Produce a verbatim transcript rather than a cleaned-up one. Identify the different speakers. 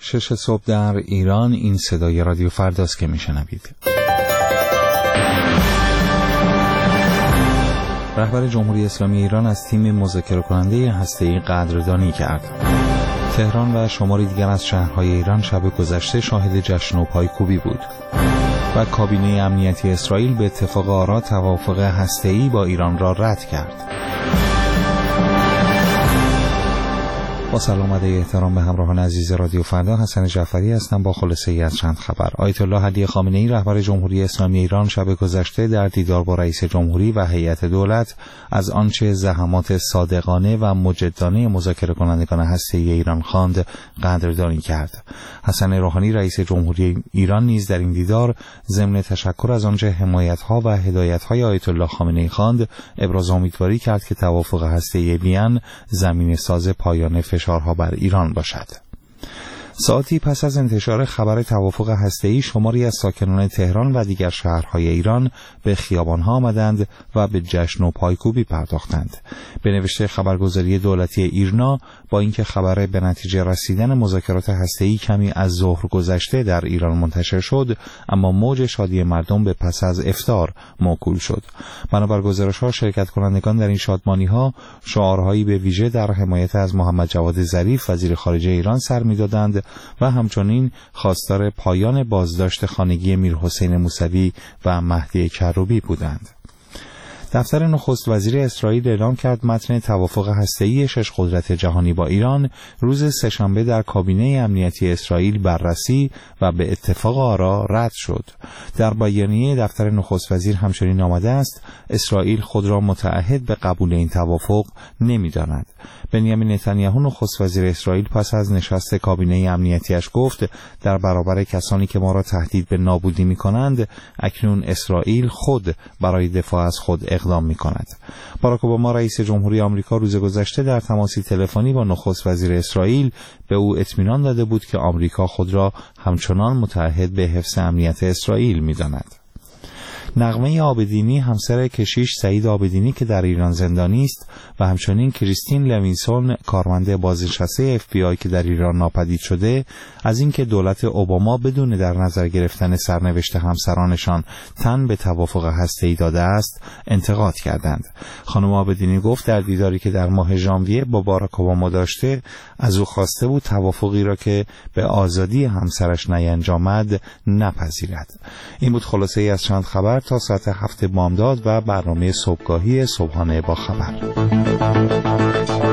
Speaker 1: شش صبح در ایران. این صدای رادیو فرداست که میشنوید. رهبر جمهوری اسلامی ایران از تیم مذاکره کننده هسته‌ای قدردانی کرد. تهران و شماری دیگر از شهرهای ایران شب گذشته شاهد جشن و پایکوبی بود. و کابینه امنیتی اسرائیل به اتفاق آرا توافق هسته‌ای با ایران را رد کرد. با سلام و احترام به همراهان عزیز رادیو فردا، حسن جعفری هستم با خلاصه ای از چند خبر. آیت الله علی خامنه‌ای رهبر جمهوری اسلامی ایران شب گذشته در دیدار با رئیس جمهوری و هیئت دولت از آنچه زحمات صادقانه و مجدانه مذاکره کنندگان هسته‌ای ایران خواند قدردانی کرد. حسن روحانی رئیس جمهوری ایران نیز در این دیدار ضمن تشکر از آنچه حمایت‌ها و هدایت‌های آیت الله خامنه‌ای خواند، ابراز امیدواری کرد که توافق هسته‌ای وین زمینه ساز پایان فشارها بر ایران باشد. ساعتی پس از انتشار خبر توافق هسته‌ای، شماری از ساکنان تهران و دیگر شهرهای ایران به خیابان‌ها آمدند و به جشن و پایکوبی پرداختند. به نوشته خبرگزاری دولتی ایرنا، با اینکه خبر به نتیجه رسیدن مذاکرات هسته‌ای کمی از ظهر گذشته در ایران منتشر شد، اما موج شادی مردم به پس از افطار موکول شد. بنابر گزارش‌ها، شرکت کنندگان در این شادمانی‌ها شعارهایی به ویژه در حمایت از محمد جواد ظریف وزیر خارجه ایران سر می‌دادند و همچنین خواستار پایان بازداشت خانگی میرحسین موسوی و مهدی کروبی بودند. دفتر نخست وزیر اسرائیل اعلام کرد متن توافق هسته‌ای شش قدرت جهانی با ایران روز سه‌شنبه در کابینه امنیتی اسرائیل بررسی و به اتفاق آرا رد شد. در بیانیه دفتر نخست وزیر همچنین آمده است اسرائیل خود را متعهد به قبول این توافق نمی‌داند. بنیامین نتانیاهو نخست وزیر اسرائیل پس از نشست کابینه امنیتیش گفت در برابر کسانی که ما را تهدید به نابودی می‌کنند، اکنون اسرائیل خود برای دفاع از خود اقدام می‌کند. باراک اوباما رئیس جمهوری آمریکا روز گذشته در تماسی تلفنی با نخست وزیر اسرائیل به او اطمینان داده بود که آمریکا خود را همچنان متعهد به حفظ امنیت اسرائیل می‌داند. نغمه عابدینی همسر کشیش سعید عابدینی که در ایران زندانی است و همچنین کریستین لوینسون کارمند بازنشسته اف بی آی که در ایران ناپدید شده، از اینکه دولت اوباما بدون در نظر گرفتن سرنوشت همسرانشان تن به توافق هسته‌ای داده است انتقاد کردند. خانم عابدینی گفت در دیداری که در ماه ژانویه با باراک اوباما داشته، از او خواسته بود توافقی را که به آزادی همسرش نینجامد نپذیرد. این بود خلاصه ای از چند خبر تا ساعت هفت بامداد و برنامه صبحگاهی صبحانه با خبر.